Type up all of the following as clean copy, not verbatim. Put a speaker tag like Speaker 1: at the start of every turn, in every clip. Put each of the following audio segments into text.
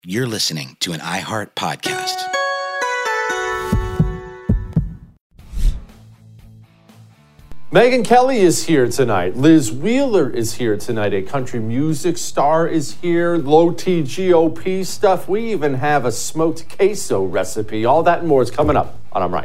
Speaker 1: You're listening to an iHeart podcast.
Speaker 2: Megyn Kelly is here tonight. Liz Wheeler is here tonight. A country music star is here. Low-T GOP stuff. We even have a smoked queso recipe. All that and more is coming up on I'm Right.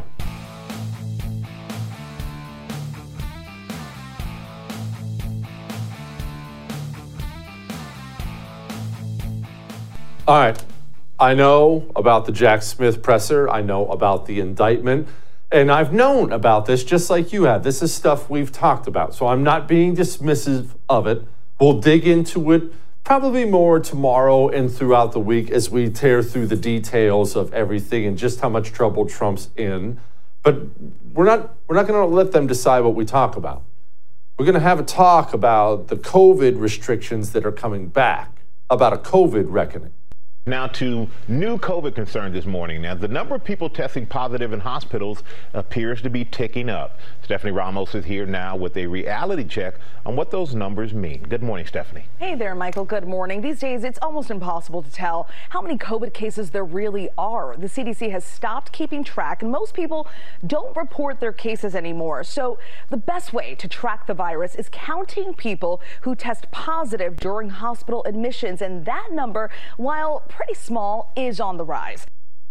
Speaker 2: All right. I know about the Jack Smith presser. I know about the indictment. And I've known about this just like you have. This is stuff we've talked about. So I'm not being dismissive of it. We'll dig into it probably more tomorrow and throughout the week as we tear through the details of everything and just how much trouble Trump's in. But we're not going to let them decide what we talk about. We're going to have a talk about the COVID restrictions that are coming back, about a COVID reckoning.
Speaker 3: Now to new COVID concerns this morning. Now, the number of people testing positive in hospitals appears to be ticking up. Stephanie Ramos is here now with a reality check on what those numbers mean. Good morning, Stephanie.
Speaker 4: Hey there, Michael. Good morning. These days, it's almost impossible to tell how many COVID cases there really are. The CDC has stopped keeping track, and most people don't report their cases anymore. So the best way to track the virus is counting people who test positive during hospital admissions, and that number, while pretty small, is on the rise.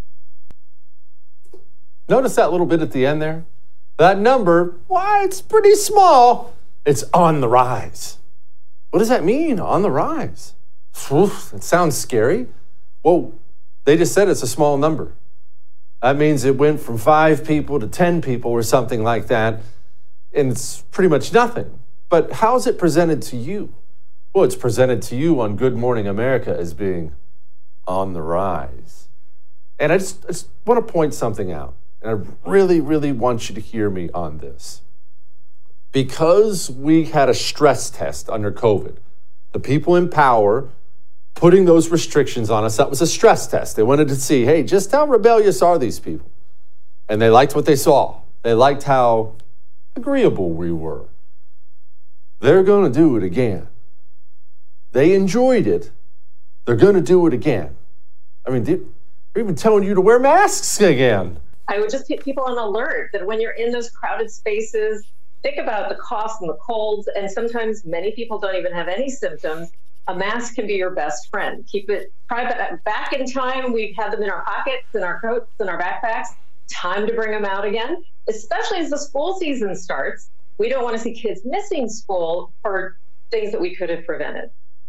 Speaker 2: Notice that little bit at the end there? That number, why, it's pretty small. It's on the rise. What does that mean, on the rise? Oof, it sounds scary. Well, they just said it's a small number. That means it went from 5 people to 10 people or something like that, and it's pretty much nothing. But how is it presented to you? Well, it's presented to you on Good Morning America as being on the rise. And I just want to point something out. And I really, really want you to hear me on this. Because we had a stress test under COVID, the people in power putting those restrictions on us, that was a stress test. They wanted to see, hey, just how rebellious are these people? And they liked what they saw. They liked how agreeable we were. They're going to do it again. They enjoyed it. They're going to do it again. I mean, they're even telling you to wear masks again.
Speaker 5: I would just keep people on alert that when you're in those crowded spaces, think about the coughs and the colds, and sometimes many people don't even have any symptoms. A mask can be your best friend. Keep it back in time. We've had them in our pockets, in our coats, in our backpacks. Time to bring them out again, especially as the school season starts. We don't want to see kids missing school for things that we could have prevented.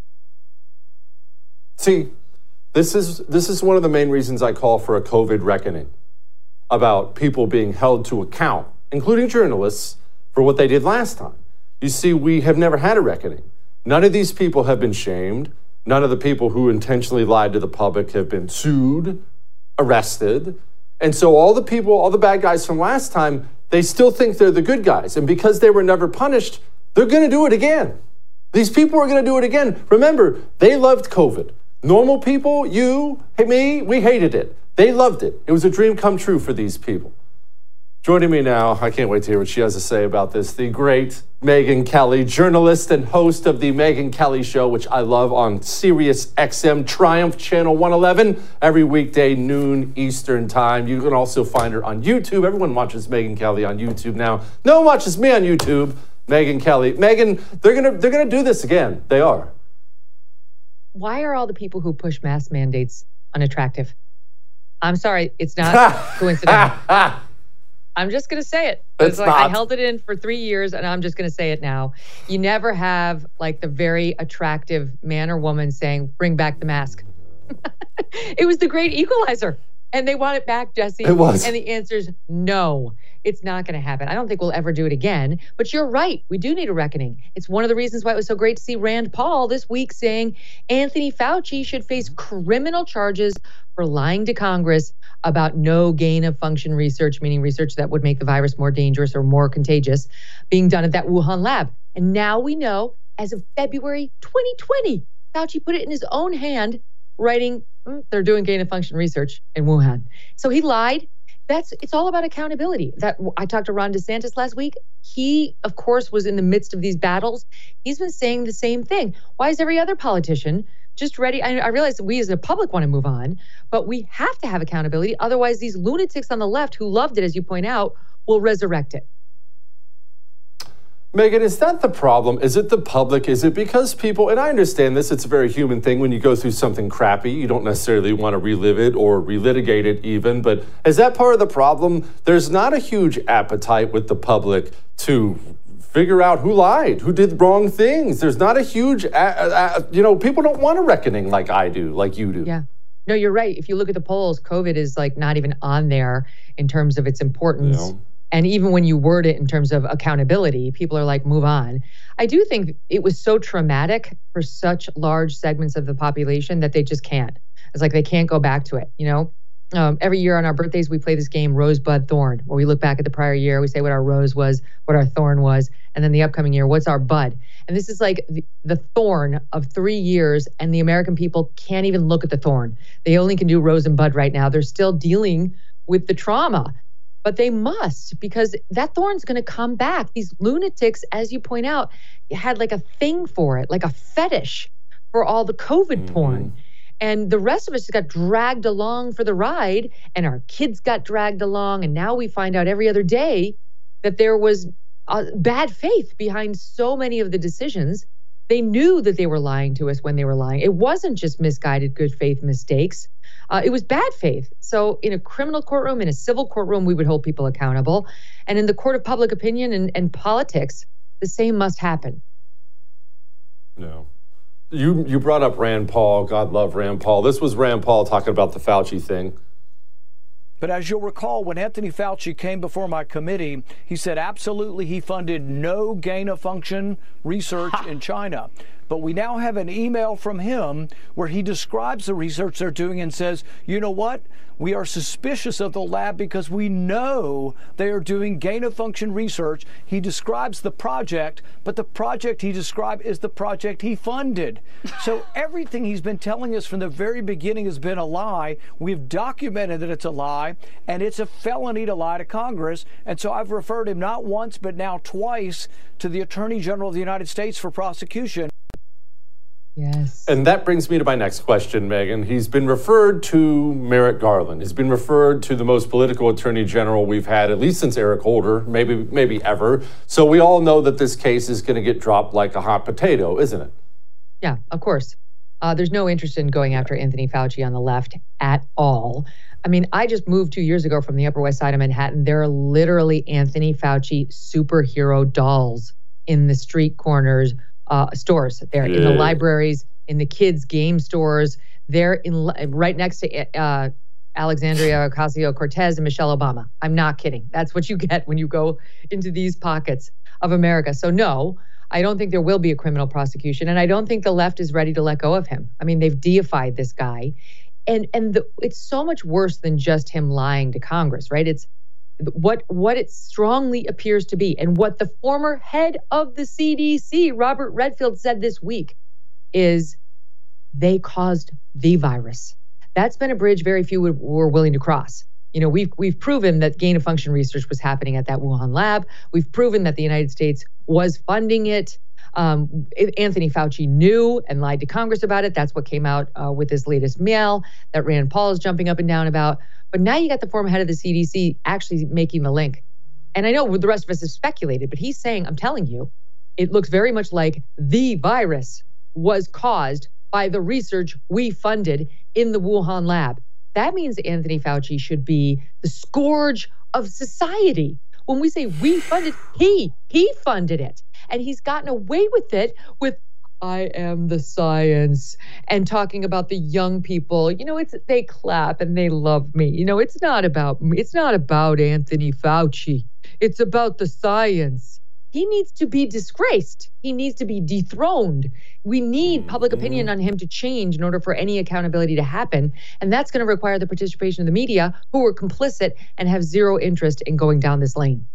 Speaker 2: See, this is one of the main reasons I call for a COVID reckoning, about people being held to account, including journalists, for what they did last time. You see, we have never had a reckoning. None of these people have been shamed. None of the people who intentionally lied to the public have been sued, arrested. And so all the bad guys from last time, they still think they're the good guys. And because they were never punished, they're going to do it again. These people are going to do it again. Remember, they loved COVID. Normal people, you, me, we hated it. They loved it. It was a dream come true for these people. Joining me now, I can't wait to hear what she has to say about this, the great Megyn Kelly, journalist and host of the Megyn Kelly Show, which I love on Sirius XM Triumph Channel 111, every weekday, noon Eastern time. You can also find her on YouTube. Everyone watches Megyn Kelly on YouTube now. No one watches me on YouTube. Megyn Kelly. Megyn, they're gonna do this again. They are.
Speaker 6: Why are all the people who push mask mandates unattractive? I'm sorry, it's not coincidental. I'm just going to say it. I held it in for 3 years, and I'm just going to say it now. You never have like the very attractive man or woman saying, bring back the mask. It was the great equalizer. And they want it back, Jesse.
Speaker 2: It was.
Speaker 6: And the answer is no. It's not going to happen. I don't think we'll ever do it again. But you're right. We do need a reckoning. It's one of the reasons why it was so great to see Rand Paul this week saying Anthony Fauci should face criminal charges for lying to Congress about no gain of function research, meaning research that would make the virus more dangerous or more contagious, being done at that Wuhan lab. And now we know, as of February 2020, Fauci put it in his own hand, writing, they're doing gain of function research in Wuhan. So he lied. It's all about accountability. That I talked to Ron DeSantis last week. He, of course, was in the midst of these battles. He's been saying the same thing. Why is every other politician just ready. I realize that we as the public want to move on, but we have to have accountability. Otherwise, these lunatics on the left who loved it, as you point out, will resurrect it.
Speaker 2: Megan, is that the problem? Is it the public? Is it because people, and I understand this, it's a very human thing when you go through something crappy, you don't necessarily want to relive it or relitigate it even, but is that part of the problem? There's not a huge appetite with the public to figure out who lied, who did wrong things. There's not a huge, people don't want a reckoning like I do, like you do.
Speaker 6: Yeah. No, you're right. If you look at the polls, COVID is like not even on there in terms of its importance.
Speaker 2: No.
Speaker 6: And even when you word it in terms of accountability, people are like, move on. I do think it was so traumatic for such large segments of the population that they just can't. It's like they can't go back to it, Every year on our birthdays, we play this game, Rosebud Thorn, where we look back at the prior year, we say what our rose was, what our thorn was, and then the upcoming year, what's our bud? And this is like the thorn of 3 years, and the American people can't even look at the thorn. They only can do rose and bud right now. They're still dealing with the trauma. But they must, because that thorn's going to come back. These lunatics, as you point out, had like a thing for it, like a fetish for all the COVID porn. And the rest of us just got dragged along for the ride, and our kids got dragged along. And now we find out every other day that there was bad faith behind so many of the decisions. They knew that they were lying to us when they were lying. It wasn't just misguided good faith mistakes. It was bad faith. So in a criminal courtroom, in a civil courtroom, we would hold people accountable. And in the court of public opinion and politics, the same must happen.
Speaker 2: No. You brought up Rand Paul. God love Rand Paul. This was Rand Paul talking about the Fauci thing.
Speaker 7: But as you'll recall, when Anthony Fauci came before my committee, he said absolutely he funded no gain-of-function research in China. But we now have an email from him where he describes the research they're doing and says, you know what? We are suspicious of the lab because we know they are doing gain-of-function research. He describes the project, but the project he described is the project he funded. So everything he's been telling us from the very beginning has been a lie. We've documented that it's a lie, and it's a felony to lie to Congress. And so I've referred him not once, but now twice to the Attorney General of the United States for prosecution.
Speaker 6: Yes.
Speaker 2: And that brings me to my next question, Megan. He's been referred to Merrick Garland. He's been referred to the most political attorney general we've had, at least since Eric Holder, maybe ever. So we all know that this case is going to get dropped like a hot potato, isn't it?
Speaker 6: Yeah, of course. There's no interest in going after Anthony Fauci on the left at all. I mean, I just moved 2 years ago from the Upper West Side of Manhattan. There are literally Anthony Fauci superhero dolls in the street corners, stores there, in the libraries, in the kids' game stores. They're right next to Alexandria Ocasio-Cortez and Michelle Obama. I'm not kidding. That's what you get when you go into these pockets of America. So no, I don't think there will be a criminal prosecution, and I don't think the left is ready to let go of him. I mean, they've deified this guy, and it's so much worse than just him lying to Congress, right? It's what it strongly appears to be, and what the former head of the CDC, Robert Redfield, said this week is they caused the virus. That's been a bridge very few were willing to cross. We've proven that gain-of-function research was happening at that Wuhan lab. We've proven that the United States was funding it. Anthony Fauci knew and lied to Congress about it. That's what came out with this latest mail that Rand Paul is jumping up and down about. But now you got the former head of the CDC actually making the link. And I know the rest of us have speculated, but he's saying, I'm telling you, it looks very much like the virus was caused by the research we funded in the Wuhan lab. That means Anthony Fauci should be the scourge of society. When we say we funded, he funded it. And he's gotten away with it with, I am the science, and talking about the young people. They clap and they love me. It's not about me. It's not about Anthony Fauci. It's about the science. He needs to be disgraced. He needs to be dethroned. We need public opinion on him to change in order for any accountability to happen. And that's going to require the participation of the media, who are complicit and have zero interest in going down this lane.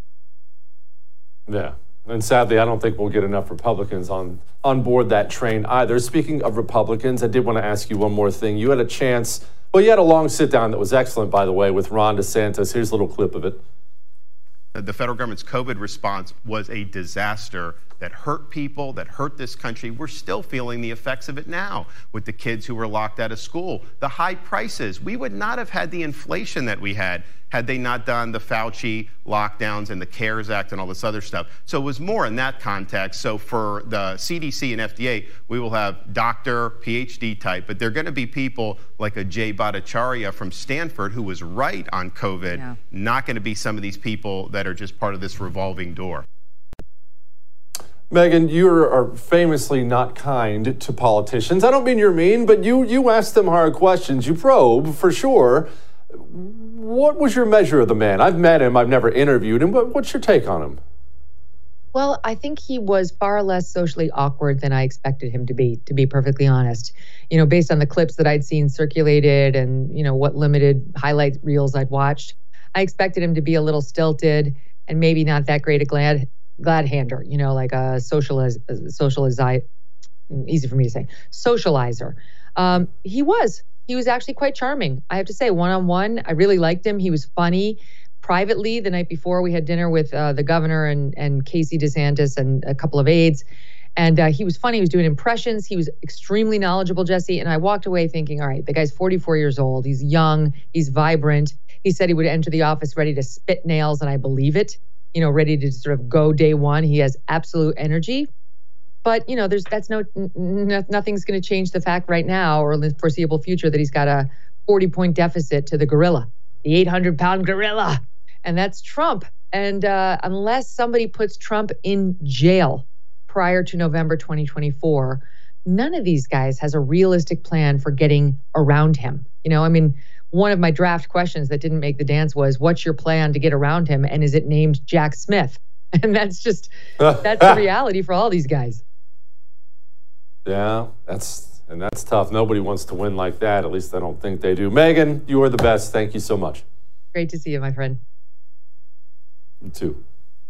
Speaker 2: Yeah. And sadly, I don't think we'll get enough Republicans on board that train either. Speaking of Republicans, I did want to ask you one more thing. You had a chance, you had a long sit down that was excellent, by the way, with Ron DeSantis. Here's a little clip of it.
Speaker 8: The federal government's COVID response was a disaster. that hurt people, that hurt this country. We're still feeling the effects of it now with the kids who were locked out of school, the high prices. We would not have had the inflation that we had they not done the Fauci lockdowns and the CARES Act and all this other stuff. So it was more in that context. So for the CDC and FDA, we will have doctor, PhD type, but they're going to be people like a Jay Bhattacharya from Stanford who was right on COVID, not going to be some of these people that are just part of this revolving door.
Speaker 2: Megyn, you are famously not kind to politicians. I don't mean you're mean, but you ask them hard questions. You probe, for sure. What was your measure of the man? I've met him. I've never interviewed him, but what's your take on him?
Speaker 6: Well, I think he was far less socially awkward than I expected him to be perfectly honest. You know, based on the clips that I'd seen circulated and, you know, what limited highlight reels I'd watched, I expected him to be a little stilted and maybe not that great a glad-hander, you know, like a socializer, easy for me to say, socializer. He was actually quite charming. I have to say, one-on-one, I really liked him. He was funny. Privately, the night before, we had dinner with the governor and Casey DeSantis and a couple of aides. And he was funny. He was doing impressions. He was extremely knowledgeable, Jesse. And I walked away thinking, all right, the guy's 44 years old. He's young. He's vibrant. He said he would enter the office ready to spit nails, and I believe it. You know, ready to sort of go day one. He has absolute energy. But, you know, nothing's going to change the fact right now or in the foreseeable future that he's got a 40-point deficit to the gorilla, the 800-pound gorilla. And that's Trump. And unless somebody puts Trump in jail prior to November 2024, none of these guys has a realistic plan for getting around him. You know, I mean, one of my draft questions that didn't make the dance was, what's your plan to get around him? And is it named Jack Smith? And that's the reality for all these guys.
Speaker 2: Yeah, that's tough. Nobody wants to win like that. At least I don't think they do. Megyn, you are the best. Thank you so much.
Speaker 6: Great to see you, my friend.
Speaker 2: You too.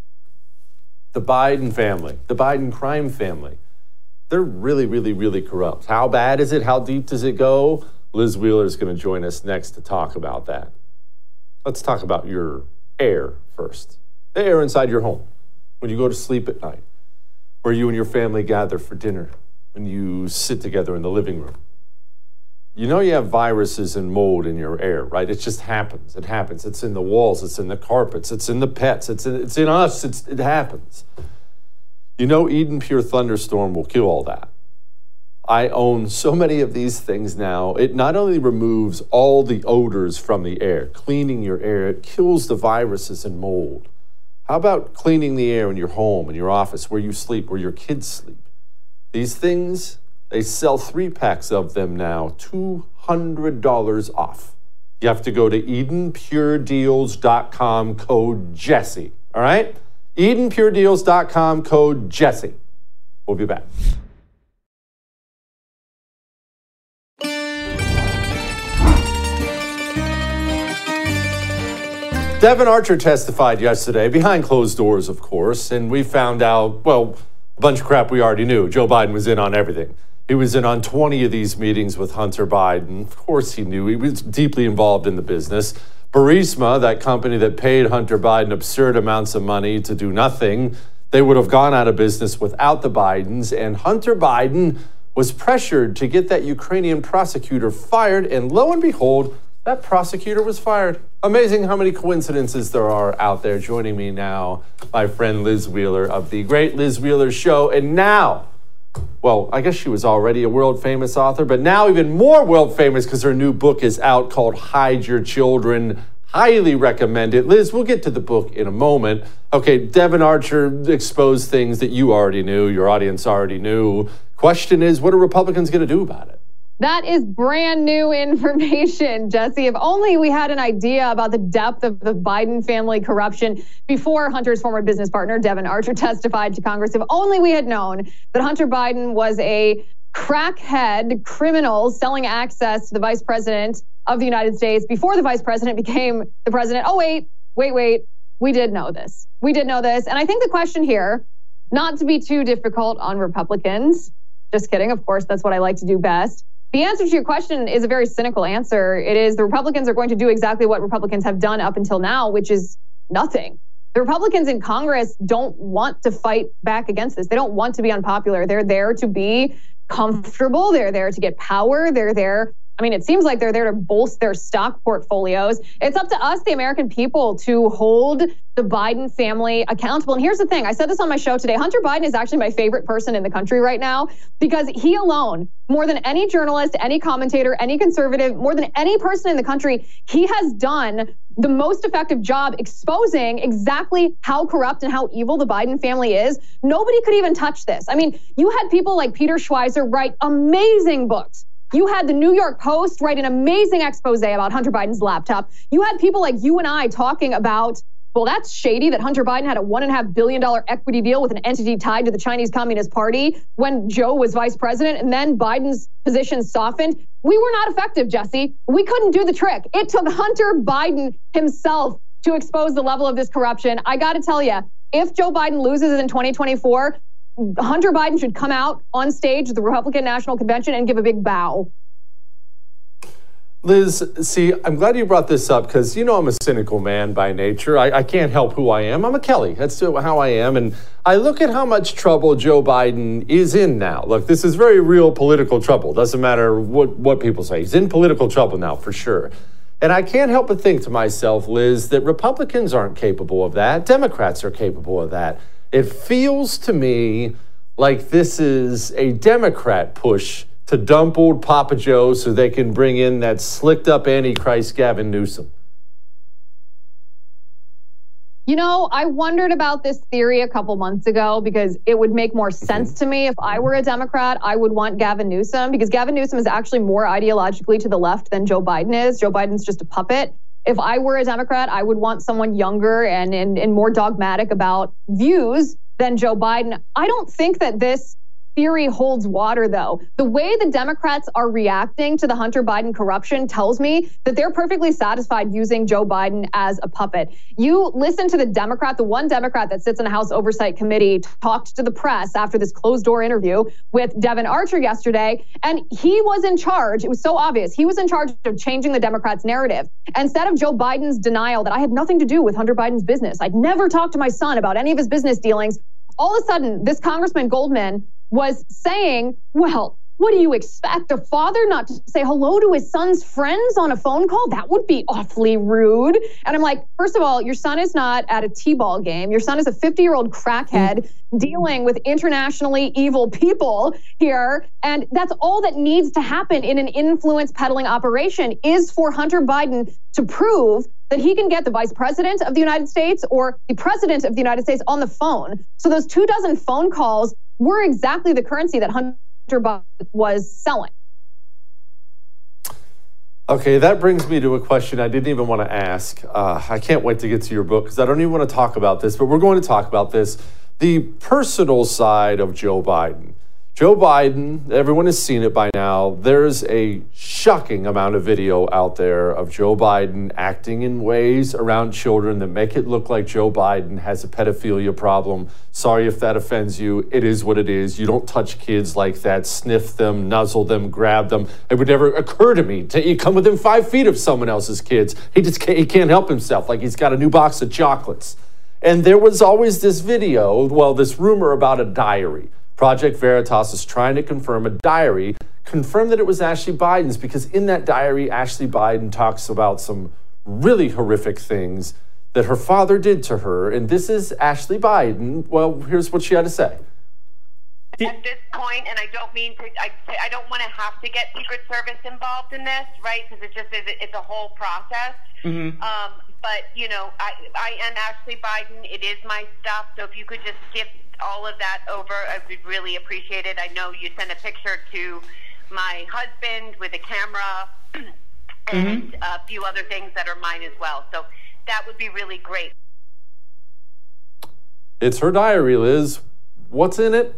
Speaker 2: The Biden family, the Biden crime family, they're really, really, really corrupt. How bad is it? How deep does it go? Liz Wheeler is going to join us next to talk about that. Let's talk about your air first. The air inside your home, when you go to sleep at night, where you and your family gather for dinner, when you sit together in the living room. You know you have viruses and mold in your air, right? It just happens. It happens. It's in the walls. It's in the carpets. It's in the pets. It's in us. It happens. You know Eden Pure Thunderstorm will kill all that. I own so many of these things now. It not only removes all the odors from the air, cleaning your air, it kills the viruses and mold. How about cleaning the air in your home, in your office, where you sleep, where your kids sleep? These things, they sell 3-packs of them now, $200 off. You have to go to EdenPureDeals.com, code Jesse, all right? EdenPureDeals.com, code Jesse. We'll be back. Devon Archer testified yesterday, behind closed doors, of course, and we found out, well, a bunch of crap we already knew. Joe Biden was in on everything. He was in on 20 of these meetings with Hunter Biden. Of course he knew. He was deeply involved in the business. Burisma, that company that paid Hunter Biden absurd amounts of money to do nothing, they would have gone out of business without the Bidens, and Hunter Biden was pressured to get that Ukrainian prosecutor fired, and lo and behold, that prosecutor was fired. Amazing how many coincidences there are out there. Joining me now, my friend Liz Wheeler of The Great Liz Wheeler Show. And now, well, I guess she was already a world-famous author, but now even more world-famous because her new book is out called Hide Your Children. Highly recommend it. Liz, we'll get to the book in a moment. Okay, Devon Archer exposed things that you already knew, your audience already knew. Question is, what are Republicans going to do about it?
Speaker 9: That is brand new information, Jesse. If only we had an idea about the depth of the Biden family corruption before Hunter's former business partner, Devon Archer, testified to Congress. If only we had known that Hunter Biden was a crackhead criminal selling access to the vice president of the United States before the vice president became the president. Oh, wait. We did know this. And I think the question here, not to be too difficult on Republicans, just kidding. Of course, that's what I like to do best. The answer to your question is a very cynical answer. It is the Republicans are going to do exactly what Republicans have done up until now, which is nothing. The Republicans in Congress don't want to fight back against this. They don't want to be unpopular. They're there to be comfortable. They're there to get power. They're there. I mean, it seems like they're there to bolster their stock portfolios. It's up to us, the American people, to hold the Biden family accountable. And here's the thing. I said this on my show today. Hunter Biden is actually my favorite person in the country right now because he alone, more than any journalist, any commentator, any conservative, more than any person in the country, he has done the most effective job exposing exactly how corrupt and how evil the Biden family is. Nobody could even touch this. I mean, you had people like Peter Schweizer write amazing books. You had the New York Post write an amazing expose about Hunter Biden's laptop. You had people like you and I talking about, well, that's shady that Hunter Biden had a $1.5 billion equity deal with an entity tied to the Chinese Communist Party when Joe was vice president, and then Biden's position softened. We were not effective, Jesse. We couldn't do the trick. It took Hunter Biden himself to expose the level of this corruption. I got to tell you, if Joe Biden loses in 2024, Hunter Biden should come out on stage at the Republican National Convention and give a big bow.
Speaker 2: Liz, see, I'm glad you brought this up because, you know, I'm a cynical man by nature. I can't help who I am. I'm a Kelly. That's how I am. And I look at how much trouble Joe Biden is in now. Look, this is very real political trouble. Doesn't matter what people say. He's in political trouble now, for sure. And I can't help but think to myself, Liz, that Republicans aren't capable of that. Democrats are capable of that. It feels to me like this is a Democrat push to dump old Papa Joe so they can bring in that slicked up Antichrist Gavin Newsom.
Speaker 9: You know, I wondered about this theory a couple months ago because it would make more sense to me. If I were a Democrat, I would want Gavin Newsom because Gavin Newsom is actually more ideologically to the left than Joe Biden is. Joe Biden's just a puppet. If I were a Democrat, I would want someone younger and more dogmatic about views than Joe Biden. I don't think that this theory holds water, though. The way the Democrats are reacting to the Hunter Biden corruption tells me that they're perfectly satisfied using Joe Biden as a puppet. You listen to the one Democrat that sits in the House Oversight Committee, talked to the press after this closed-door interview with Devin Archer yesterday, and he was in charge. It was so obvious. He was in charge of changing the Democrats' narrative. Instead of Joe Biden's denial that I had nothing to do with Hunter Biden's business, I'd never talked to my son about any of his business dealings, all of a sudden, this Congressman Goldman was saying, well, what do you expect? A father not to say hello to his son's friends on a phone call? That would be awfully rude. And I'm like, first of all, your son is not at a T-ball game. Your son is a 50-year-old crackhead dealing with internationally evil people here. And that's all that needs to happen in an influence peddling operation is for Hunter Biden to prove that he can get the vice president of the United States or the president of the United States on the phone. So those 24 phone calls were exactly the currency that Hunter Biden was selling.
Speaker 2: Okay, that brings me to a question I didn't even want to ask. I can't wait to get to your book because I don't even want to talk about this, but we're going to talk about this. The personal side of Joe Biden. Joe Biden, everyone has seen it by now. There's a shocking amount of video out there of Joe Biden acting in ways around children that make it look like Joe Biden has a pedophilia problem. Sorry if that offends you. It is what it is. You don't touch kids like that, sniff them, nuzzle them, grab them. It would never occur to me to come within 5 feet of someone else's kids. He can't help himself, like he's got a new box of chocolates. And there was always this video, this rumor about a diary. Project Veritas is trying to confirm a diary, confirm that it was Ashley Biden's, because in that diary, Ashley Biden talks about some really horrific things that her father did to her. And this is Ashley Biden. Well, here's what she had to say.
Speaker 10: At this point, and I don't mean to, I don't want to have to get Secret Service involved in this, right? Because it's a whole process. Mm-hmm. But, you know, I am Ashley Biden. It is my stuff. So if you could just give all of that over, I would really appreciate it. I know you sent a picture to my husband with a camera and a few other things that are mine as well. So that would be really great.
Speaker 2: It's her diary, Liz. What's in it?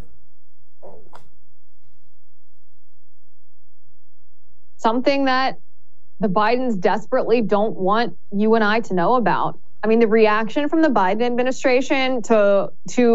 Speaker 9: Something that the Bidens desperately don't want you and I to know about. I mean, the reaction from the Biden administration to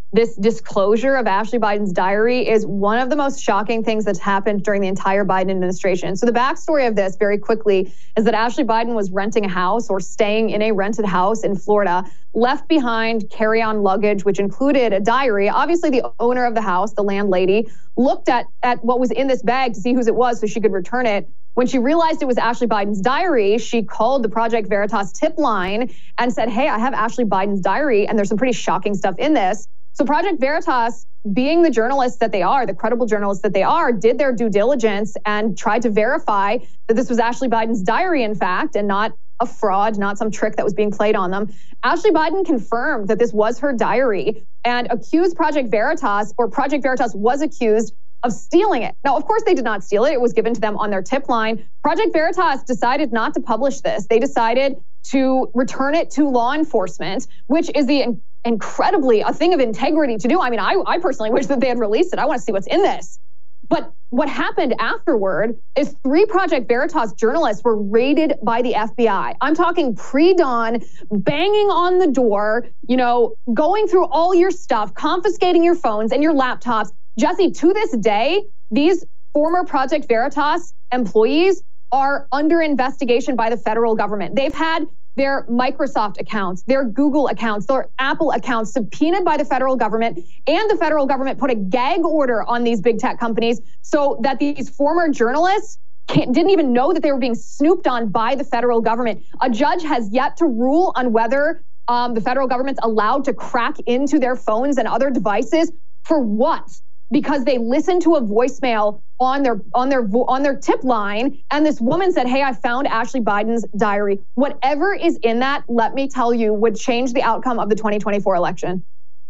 Speaker 9: this disclosure of Ashley Biden's diary is one of the most shocking things that's happened during the entire Biden administration. So the backstory of this, very quickly, is that Ashley Biden was renting a house or staying in a rented house in Florida, left behind carry-on luggage, which included a diary. Obviously, the owner of the house, the landlady, looked at what was in this bag to see whose it was so she could return it. When she realized it was Ashley Biden's diary, she called the Project Veritas tip line and said, hey, I have Ashley Biden's diary, and there's some pretty shocking stuff in this. So Project Veritas, being the journalists that they are, the credible journalists that they are, did their due diligence and tried to verify that this was Ashley Biden's diary, in fact, and not a fraud, not some trick that was being played on them. Ashley Biden confirmed that this was her diary and accused Project Veritas, or Project Veritas was accused of stealing it. Now, of course, they did not steal it. It was given to them on their tip line. Project Veritas decided not to publish this. They decided to return it to law enforcement, which is the incredibly a thing of integrity to do. I mean, I personally wish that they had released it. I want to see what's in this. But what happened afterward is 3 Project Veritas journalists were raided by the FBI. I'm talking pre-dawn, banging on the door, going through all your stuff, confiscating your phones and your laptops. Jesse, to this day, these former Project Veritas employees are under investigation by the federal government. They've had their Microsoft accounts, their Google accounts, their Apple accounts subpoenaed by the federal government, and the federal government put a gag order on these big tech companies so that these former journalists didn't even know that they were being snooped on by the federal government. A judge has yet to rule on whether the federal government's allowed to crack into their phones and other devices. For what? Because they listened to a voicemail on their tip line, and this woman said, hey, I found Ashley Biden's diary. Whatever is in that, let me tell you, would change the outcome of the 2024 election.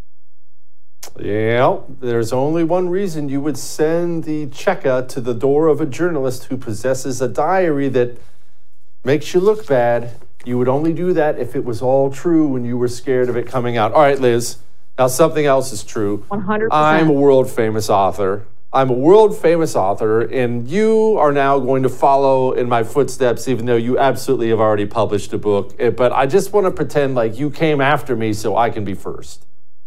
Speaker 2: Yeah, there's only one reason you would send the checker to the door of a journalist who possesses a diary that makes you look bad. You would only do that if it was all true when you were scared of it coming out. All right, Liz. Now, something else is true.
Speaker 9: 100%.
Speaker 2: I'm a world-famous author. And you are now going to follow in my footsteps, even though you absolutely have already published a book. But I just want to pretend like you came after me so I can be first.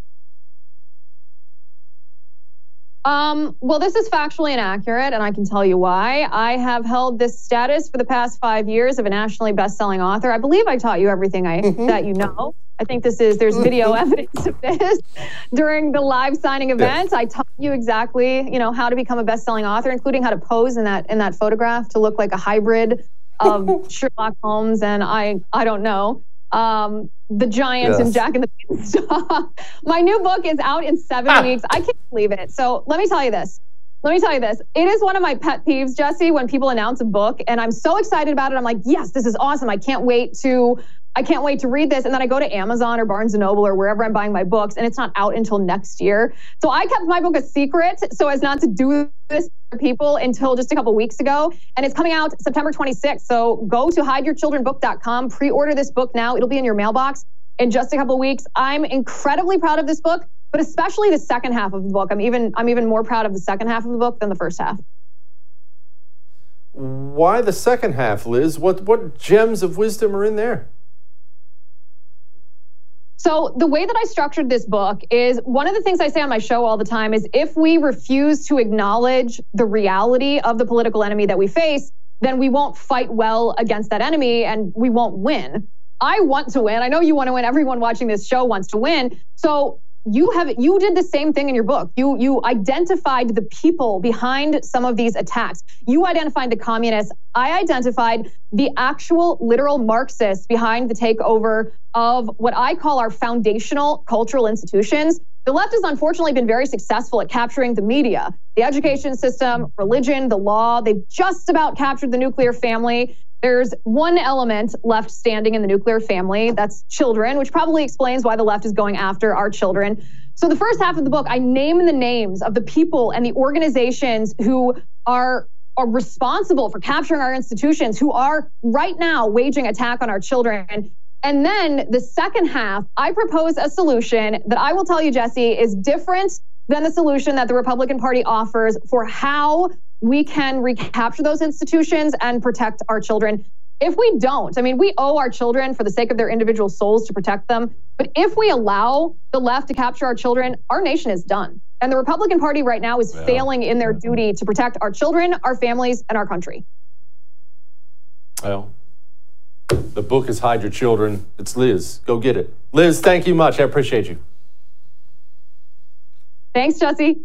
Speaker 9: Well, this is factually inaccurate, and I can tell you why. I have held this status for the past 5 years of a nationally best-selling author. I believe I taught you everything that you know. I think there's video evidence of this. During the live signing event, yes. I taught you exactly, how to become a best-selling author, including how to pose in that photograph to look like a hybrid of Sherlock Holmes and I don't know, the Giant and Jack and the Beanstalk. My new book is out in 7 weeks. I can't believe it. So let me tell you this. It is one of my pet peeves, Jesse, when people announce a book and I'm so excited about it. I'm like, yes, this is awesome. I can't wait to read this. And then I go to Amazon or Barnes & Noble or wherever I'm buying my books, and it's not out until next year. So I kept my book a secret so as not to do this to people until just a couple weeks ago. And it's coming out September 26th. So go to hideyourchildrenbook.com, pre-order this book now. It'll be in your mailbox in just a couple weeks. I'm incredibly proud of this book, but especially the second half of the book. I'm even more proud of the second half of the book than the first half.
Speaker 2: Why the second half, Liz? What gems of wisdom are in there?
Speaker 9: So the way that I structured this book is one of the things I say on my show all the time is if we refuse to acknowledge the reality of the political enemy that we face, then we won't fight well against that enemy and we won't win. I want to win. I know you want to win. Everyone watching this show wants to win. So you did the same thing in your book. You identified the people behind some of these attacks. You identified the communists. I identified the actual literal Marxists behind the takeover of what I call our foundational cultural institutions. The left has unfortunately been very successful at capturing the media, the education system, religion, the law. They've just about captured the nuclear family. There's one element left standing in the nuclear family, that's children, which probably explains why the left is going after our children. So the first half of the book, I name the names of the people and the organizations who are responsible for capturing our institutions, who are right now waging attack on our children. And then the second half, I propose a solution that I will tell you, Jesse, is different than the solution that the Republican Party offers for how we can recapture those institutions and protect our children. if we don't, I mean, we owe our children for the sake of their individual souls to protect them. But if we allow the left to capture our children, our nation is done. And the Republican Party right now is failing in their duty to protect our children, our families, and our country.
Speaker 2: Well, the book is Hide Your Children. It's Liz. Go get it. Liz, thank you much. I appreciate you.
Speaker 9: Thanks, Jesse.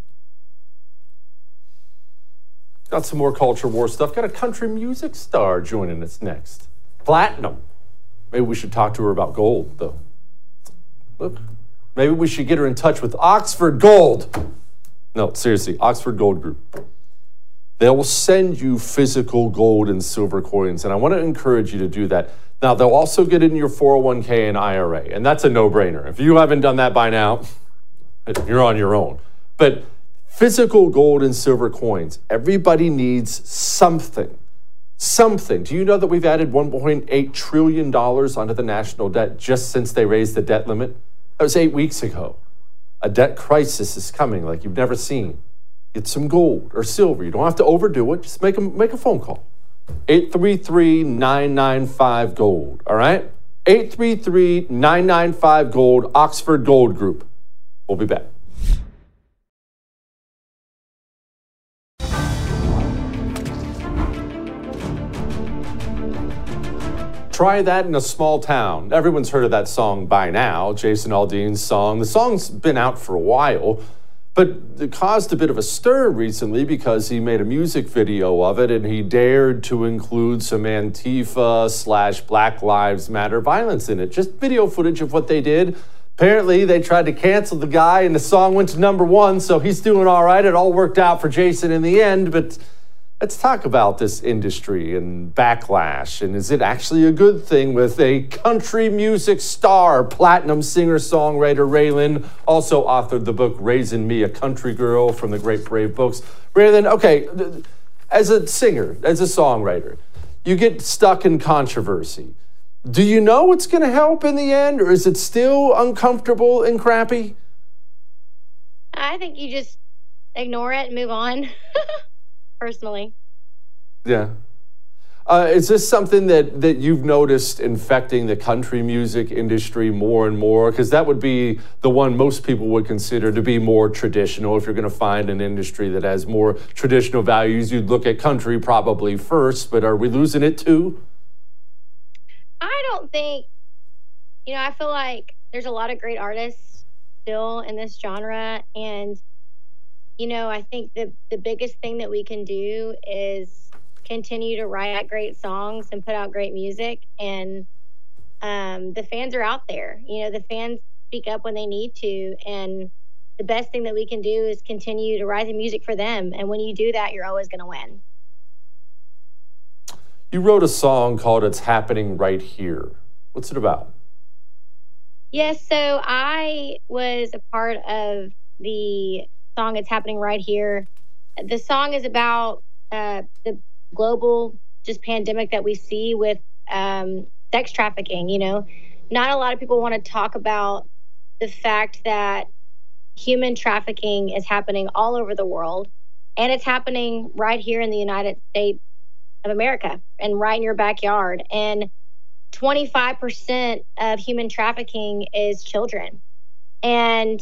Speaker 2: Got some more culture war stuff. Got a country music star joining us next. Platinum. Maybe we should talk to her about gold, though. Look, maybe we should get her in touch with Oxford Gold. No, seriously, Oxford Gold Group. They will send you physical gold and silver coins, and I want to encourage you to do that. Now, they'll also get it in your 401k and IRA, and that's a no-brainer. If you haven't done that by now, you're on your own. But physical gold and silver coins, everybody needs something. Something. Do you know that we've added $1.8 trillion onto the national debt just since they raised the debt limit? That was 8 weeks ago. A debt crisis is coming like you've never seen. Get some gold or silver. You don't have to overdo it. Just make a phone call. 833-995-GOLD. All right? 833-995-GOLD, Oxford Gold Group. We'll be back. Try that in a small town. Everyone's heard of that song by now, Jason Aldean's song. The song's been out for a while, but it caused a bit of a stir recently because he made a music video of it and he dared to include some Antifa/Black Lives Matter violence in it. Just video footage of what they did. Apparently, they tried to cancel the guy and the song went to #1, so he's doing all right. It all worked out for Jason in the end, but let's talk about this industry and backlash. And is it actually a good thing with a country music star, platinum singer-songwriter Raylan, also authored the book Raising Me, a Country Girl from the Great Brave Books. Raylan, okay, as a singer, as a songwriter, you get stuck in controversy. Do you know it's going to help in the end, or is it still uncomfortable and crappy?
Speaker 11: I think you just ignore it and move on. Personally.
Speaker 2: Yeah. Is this something that you've noticed infecting the country music industry more and more? Because that would be the one most people would consider to be more traditional. If you're going to find an industry that has more traditional values, you'd look at country probably first, but are we losing it too?
Speaker 11: I don't think, I feel like there's a lot of great artists still in this genre, and I think the biggest thing that we can do is continue to write great songs and put out great music. And the fans are out there. The fans speak up when they need to. And the best thing that we can do is continue to write the music for them. And when you do that, you're always going to win.
Speaker 2: You wrote a song called It's Happening Right Here. What's it about?
Speaker 11: Yes, so I was a part of the song It's Happening Right Here. The song is about the global just pandemic that we see with sex trafficking. Not a lot of people want to talk about the fact that human trafficking is happening all over the world, and it's happening right here in the United States of America and right in your backyard. And 25% of human trafficking is children. And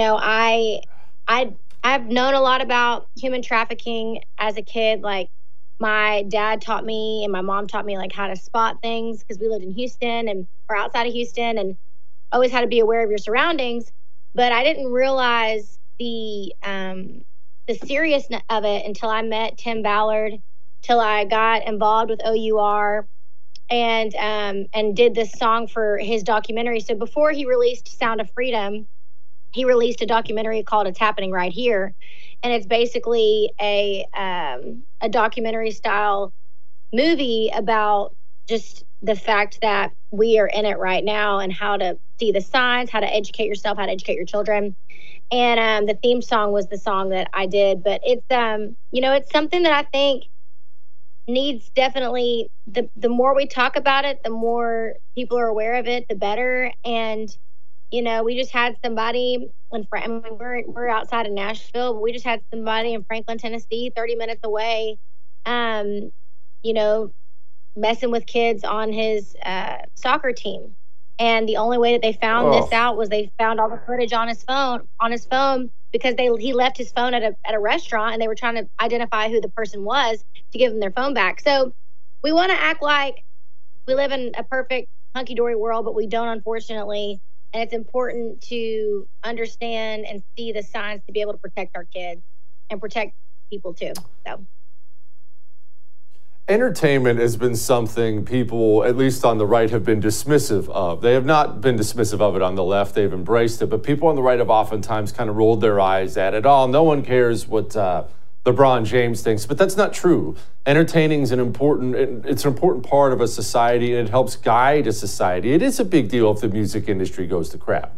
Speaker 11: I've known a lot about human trafficking as a kid. Like, my dad taught me and my mom taught me how to spot things, because we lived in Houston or outside of Houston, and always had to be aware of your surroundings. But I didn't realize the seriousness of it until I met Tim Ballard, till I got involved with OUR and did this song for his documentary. So before he released Sound of Freedom, he released a documentary called It's Happening Right Here. And it's basically a documentary style movie about just the fact that we are in it right now and how to see the signs, how to educate yourself, how to educate your children. And the theme song was the song that I did. But it's, it's something that I think needs definitely, the more we talk about it, the more people are aware of it, the better. And we just had somebody we're outside of Nashville, but we just had somebody in Franklin, Tennessee, 30 minutes away, messing with kids on his soccer team. And the only way that they found this out was they found all the footage on his phone because he left his phone at a restaurant, and they were trying to identify who the person was to give them their phone back. So we want to act like we live in a perfect hunky-dory world, but we don't, unfortunately. And it's important to understand and see the signs to be able to protect our kids and protect people too. So
Speaker 2: entertainment has been something people, at least on the right, have been dismissive of. They have not been dismissive of it on the left. They've embraced it. But people on the right have oftentimes kind of rolled their eyes at it. Oh, no one cares what LeBron James thinks. But that's not true. Entertaining is an important part of a society, and it helps guide a society. It is a big deal if the music industry goes to crap.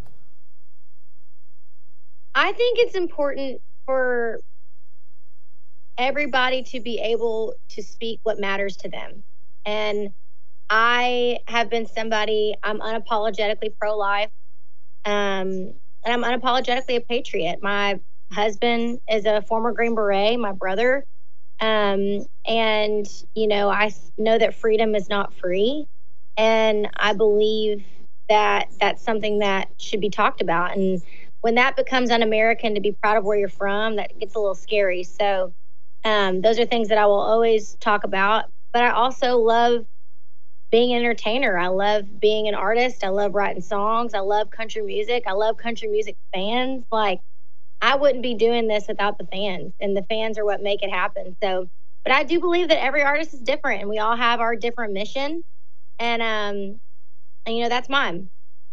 Speaker 11: I think it's important for everybody to be able to speak what matters to them. And I have been somebody, I'm unapologetically pro-life, and I'm unapologetically a patriot. My husband is a former Green Beret, my brother. And, you know, I know that freedom is not free. And I believe that that's something that should be talked about. And when that becomes un-American, to be proud of where you're from, that gets a little scary. So those are things that I will always talk about. But I also love being an entertainer. I love being an artist. I love writing songs. I love country music. I love country music fans. Like, I wouldn't be doing this without the fans, and the fans are what make it happen. So, but I do believe that every artist is different, and we all have our different mission. And you know, that's mine.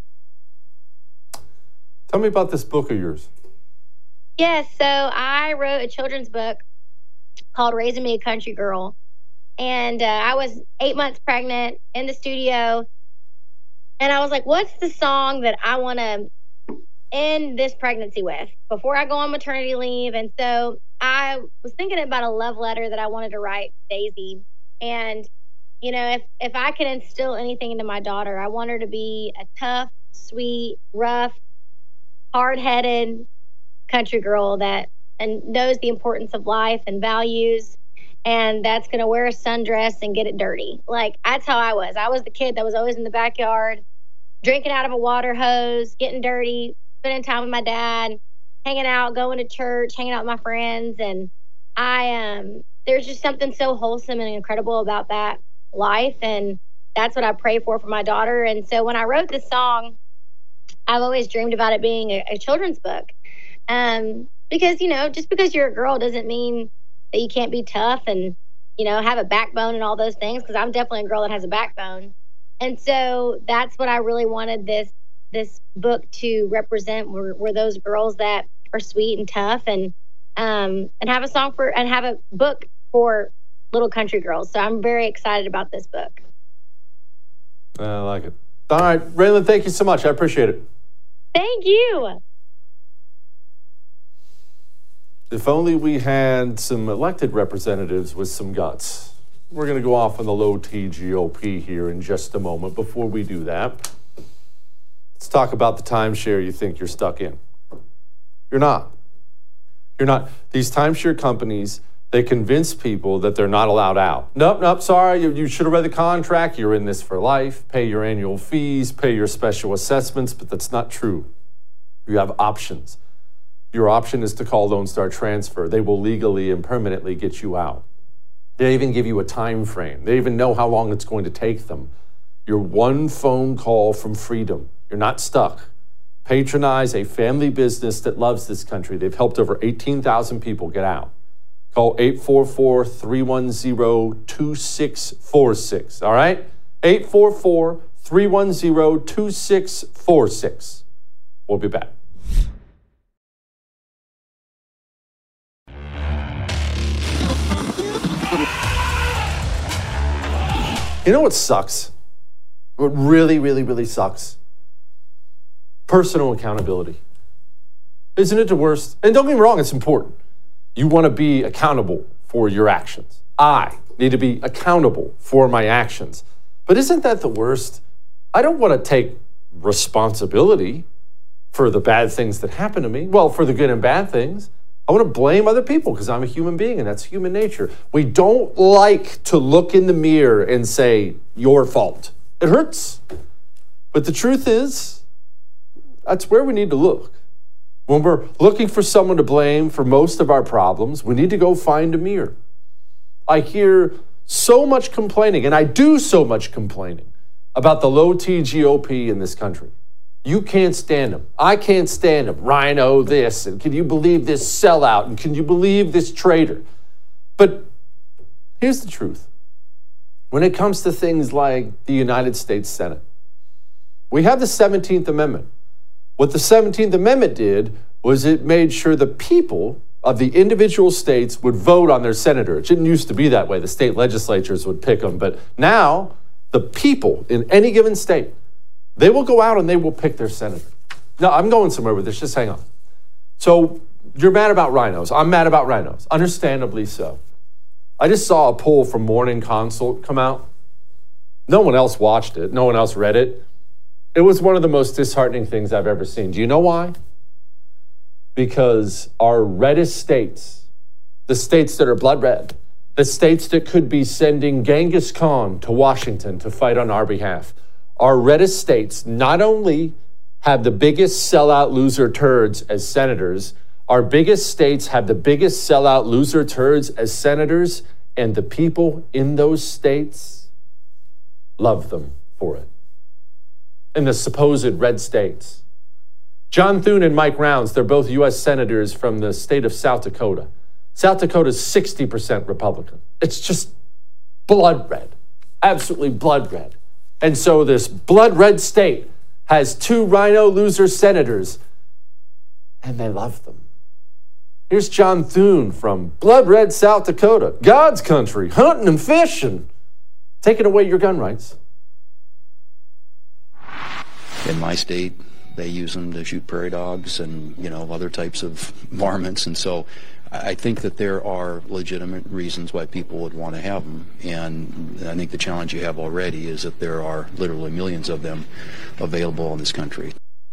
Speaker 2: Tell me about this book of yours.
Speaker 11: Yes. So I wrote a children's book called Raising Me a Country Girl. And I was 8 months pregnant in the studio. And I was like, what's the song that I want to end this pregnancy with before I go on maternity leave? And so I was thinking about a love letter that I wanted to write Daisy. And, you know, if I could instill anything into my daughter, I want her to be a tough, sweet, rough, hard-headed country girl that and knows the importance of life and values, and that's going to wear a sundress and get it dirty. Like, that's how I was. I was the kid that was always in the backyard, drinking out of a water hose, getting dirty, spending time with my dad, hanging out, going to church, hanging out with my friends. And there's just something so wholesome and incredible about that life. And that's what I pray for my daughter. And so when I wrote this song, I've always dreamed about it being a children's book. Because, you know, just because you're a girl doesn't mean that you can't be tough and, you know, have a backbone and all those things, because I'm definitely a girl that has a backbone. And so that's what I really wanted this book to represent, were those girls that are sweet and tough and have a song for and have a book for little country girls. So I'm very excited about this book.
Speaker 2: I like it. All right, Raylan, thank you so much. I appreciate it.
Speaker 11: Thank you.
Speaker 2: If only we had some elected representatives with some guts. We're going to go off on the low T GOP here in just a moment. Before we do that, let's talk about the timeshare you think you're stuck in. You're not. You're not. These timeshare companies, they convince people that they're not allowed out. Nope, sorry, you should have read the contract. You're in this for life. Pay your annual fees, pay your special assessments, but that's not true. You have options. Your option is to call Lone Star Transfer. They will legally and permanently get you out. They even give you a time frame. They even know how long it's going to take them. You're one phone call from freedom. You're not stuck. Patronize a family business that loves this country. They've helped over 18,000 people get out. Call 844-310-2646. All right? 844-310-2646. We'll be back. You know what sucks? What really, really, really sucks? Personal accountability. Isn't it the worst? And don't get me wrong, it's important. You want to be accountable for your actions. I need to be accountable for my actions. But isn't that the worst? I don't want to take responsibility for the bad things that happen to me. Well, for the good and bad things. I want to blame other people because I'm a human being and that's human nature. We don't like to look in the mirror and say, your fault. It hurts. But the truth is, that's where we need to look. When we're looking for someone to blame for most of our problems, we need to go find a mirror. I hear so much complaining, and I do so much complaining about the low T GOP in this country. You can't stand them. I can't stand them. Rhino this, and can you believe this sellout, and can you believe this traitor? But here's the truth. When it comes to things like the United States Senate, we have the 17th Amendment. What the 17th Amendment did was it made sure the people of the individual states would vote on their senator. It didn't used to be that way. The state legislatures would pick them. But now, the people in any given state, they will go out and they will pick their senator. Now, I'm going somewhere with this. Just hang on. So you're mad about rhinos. I'm mad about rhinos. Understandably so. I just saw a poll from Morning Consult come out. No one else watched it. No one else read it. It was one of the most disheartening things I've ever seen. Do you know why? Because our reddest states, the states that are blood red, the states that could be sending Genghis Khan to Washington to fight on our behalf, our reddest states not only have the biggest sellout loser turds as senators, our biggest states have the biggest sellout loser turds as senators, and the people in those states love them for it. In the supposed red states. John Thune and Mike Rounds, they're both U.S. senators from the state of South Dakota. South Dakota is 60% Republican. It's just blood red, absolutely blood red. And so this blood red state has 2 rhino loser senators, and they love them. Here's John Thune from blood red South Dakota, God's country, hunting and fishing, taking away your gun rights.
Speaker 12: In my state, they use them to shoot prairie dogs and, other types of varmints. And so I think that there are legitimate reasons why people would want to have them. And I think the challenge you have already is that there are literally millions of them available in this country.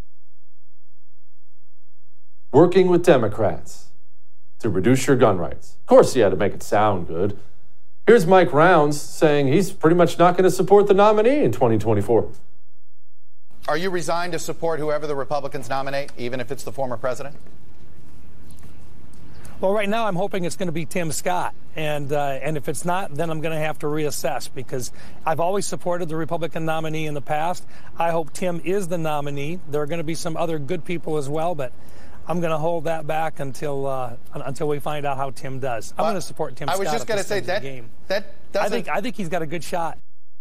Speaker 2: Working with Democrats to reduce your gun rights. Of course, he had to make it sound good. Here's Mike Rounds saying he's pretty much not going to support the nominee in 2024.
Speaker 13: Are you resigned to support whoever the Republicans nominate, even if it's the former president?
Speaker 14: Well, right now I'm hoping it's going to be Tim Scott. And if it's not, then I'm going to have to reassess because I've always supported the Republican nominee in the past. I hope Tim is the nominee. There are going to be some other good people as well, but I'm going to hold that back until we find out how Tim does. I'm going to support Tim Scott.
Speaker 13: I was just going to say that
Speaker 14: I think he's got a good shot.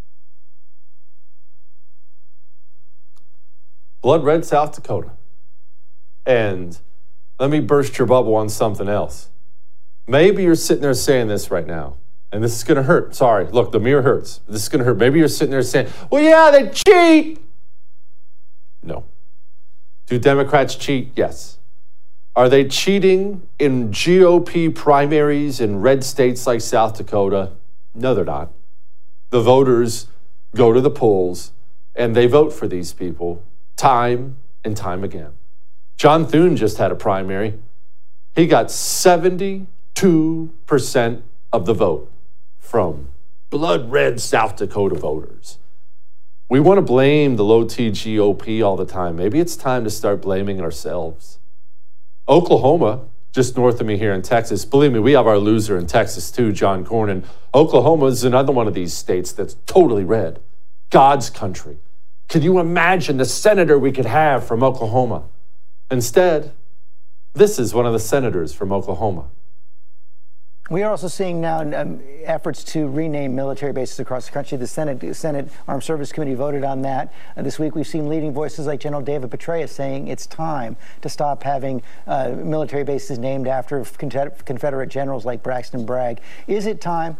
Speaker 2: Blood red South Dakota. And let me burst your bubble on something else. Maybe you're sitting there saying this right now, and this is going to hurt. Sorry, look, the mirror hurts. This is going to hurt. Maybe you're sitting there saying, well, yeah, they cheat. No. Do Democrats cheat? Yes. Are they cheating in GOP primaries in red states like South Dakota? No, they're not. The voters go to the polls, and they vote for these people time and time again. John Thune just had a primary. He got 72% of the vote from blood red South Dakota voters. We want to blame the low T GOP all the time. Maybe it's time to start blaming ourselves. Oklahoma, just north of me here in Texas, believe me, we have our loser in Texas too, John Cornyn. Oklahoma is another one of these states that's totally red. God's country. Can you imagine the senator we could have from Oklahoma? Instead, this is one of the senators from Oklahoma.
Speaker 15: We are also seeing now efforts to rename military bases across the country. The Senate Armed Services Committee voted on that. This week we've seen leading voices like General David Petraeus saying it's time to stop having military bases named after Confederate generals like Braxton Bragg. Is it time?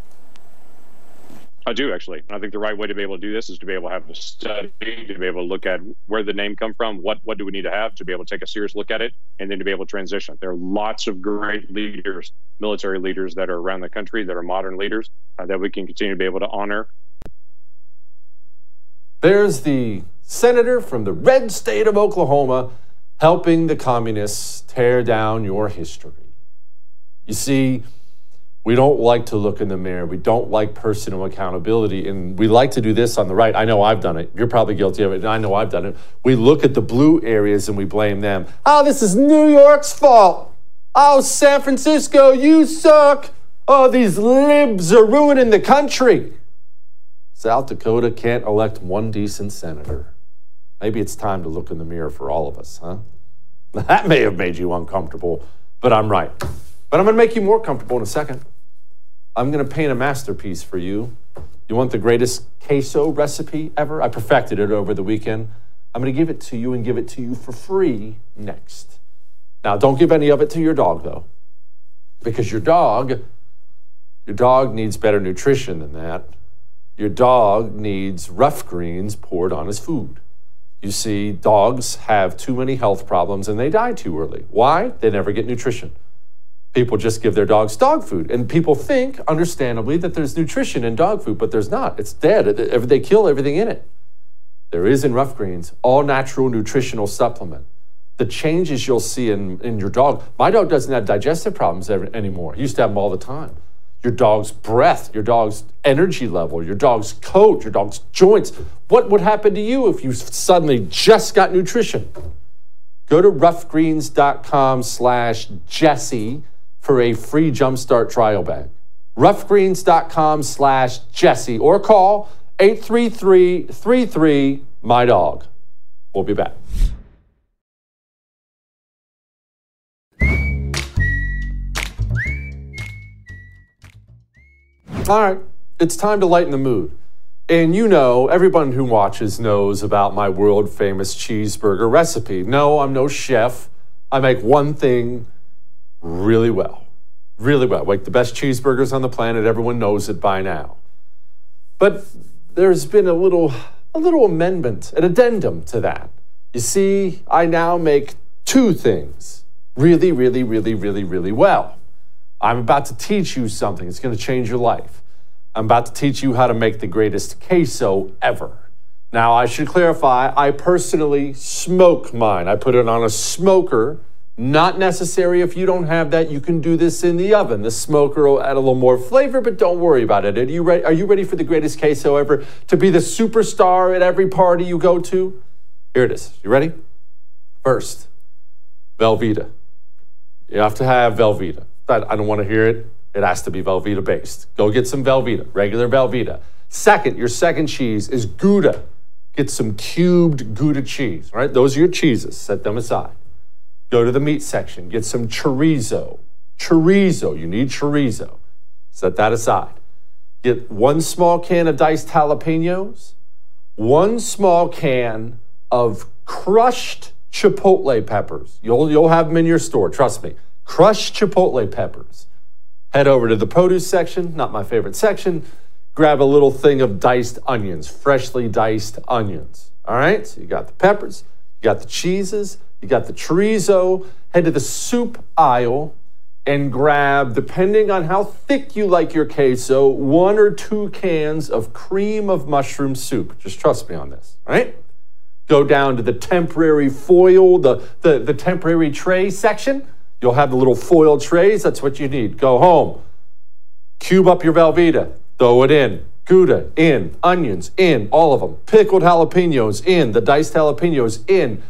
Speaker 16: I do, actually. I think the right way to be able to do this is to be able to have a study, to be able to look at where the name come from, what do we need to have to be able to take a serious look at it, and then to be able to transition. There are lots of great leaders, military leaders that are around the country that are modern leaders that we can continue to be able to honor.
Speaker 2: There's the senator from the red state of Oklahoma helping the communists tear down your history. You see, we don't like to look in the mirror. We don't like personal accountability. And we like to do this on the right. I know I've done it. You're probably guilty of it. And I know I've done it. We look at the blue areas and we blame them. Oh, this is New York's fault. Oh, San Francisco, you suck. Oh, these libs are ruining the country. South Dakota can't elect one decent senator. Maybe it's time to look in the mirror for all of us, huh? That may have made you uncomfortable, but I'm right. But I'm going to make you more comfortable in a second. I'm going to paint a masterpiece for you. You want the greatest queso recipe ever? I perfected it over the weekend. I'm going to give it to you and give it to you for free next. Now, don't give any of it to your dog, though, because your dog needs better nutrition than that. Your dog needs Rough Greens poured on his food. You see, dogs have too many health problems and they die too early. Why? They never get nutrition. People just give their dogs dog food. And people think, understandably, that there's nutrition in dog food, but there's not. It's dead. They kill everything in it. There is in Rough Greens, all natural nutritional supplement. The changes you'll see in your dog. My dog doesn't have digestive problems anymore. He used to have them all the time. Your dog's breath, your dog's energy level, your dog's coat, your dog's joints. What would happen to you if you suddenly just got nutrition? Go to roughgreens.com/Jesse for a free Jumpstart trial bag. roughgreens.com/Jesse or call 833-33-MY-DOG. We'll be back. All right, it's time to lighten the mood. And you know, everyone who watches knows about my world-famous cheeseburger recipe. No, I'm no chef. I make one thing really well. Really well. Like the best cheeseburgers on the planet. Everyone knows it by now. But there's been a little amendment, an addendum to that. You see, I now make two things really, really, really, really, really well. I'm about to teach you something. It's going to change your life. I'm about to teach you how to make the greatest queso ever. Now, I should clarify, I personally smoke mine. I put it on a smoker. Not necessary if you don't have that. You can do this in the oven. The smoker will add a little more flavor, but don't worry about it. Are you ready for the greatest queso ever? To be the superstar at every party you go to? Here it is. You ready? First, Velveeta. You have to have Velveeta. I don't want to hear it. It has to be Velveeta based. Go get some Velveeta, regular Velveeta. Second, your second cheese is Gouda. Get some cubed Gouda cheese, all right? Those are your cheeses. Set them aside. Go to the meat section. Get some chorizo. Chorizo, you need chorizo. Set that aside. Get one small can of diced jalapenos, one small can of crushed chipotle peppers. You'll have them in your store, trust me. Crushed chipotle peppers. Head over to the produce section, not my favorite section. Grab a little thing of diced onions, freshly diced onions. All right, so you got the peppers, you got the cheeses, you got the chorizo. Head to the soup aisle and grab, depending on how thick you like your queso, 1 or 2 cans of cream of mushroom soup. Just trust me on this, all right? Go down to the temporary foil, the temporary tray section. You'll have the little foil trays. That's what you need. Go home. Cube up your Velveeta. Throw it in. Gouda in. Onions in. All of them. Pickled jalapenos in. The diced jalapenos in.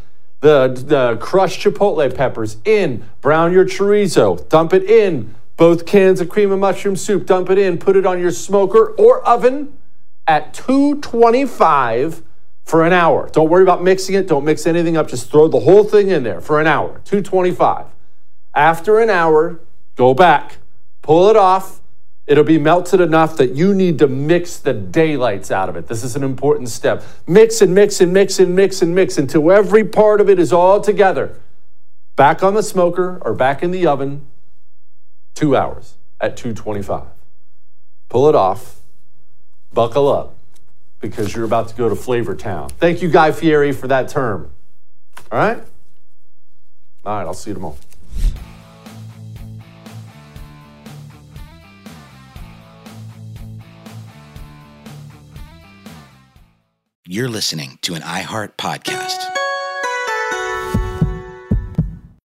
Speaker 2: The crushed chipotle peppers in. Brown your chorizo. Dump it in. Both cans of cream of mushroom soup. Dump it in. Put it on your smoker or oven at 225 for an hour. Don't worry about mixing it. Don't mix anything up. Just throw the whole thing in there for an hour. 225. After an hour, go back, pull it off. It'll be melted enough that you need to mix the daylights out of it. This is an important step. Mix and mix and mix and mix and mix until every part of it is all together. Back on the smoker or back in the oven, 2 hours at 225. Pull it off, buckle up, because you're about to go to Flavor Town. Thank you, Guy Fieri, for that term. All right? All right, I'll see you tomorrow.
Speaker 1: You're listening to an iHeart podcast.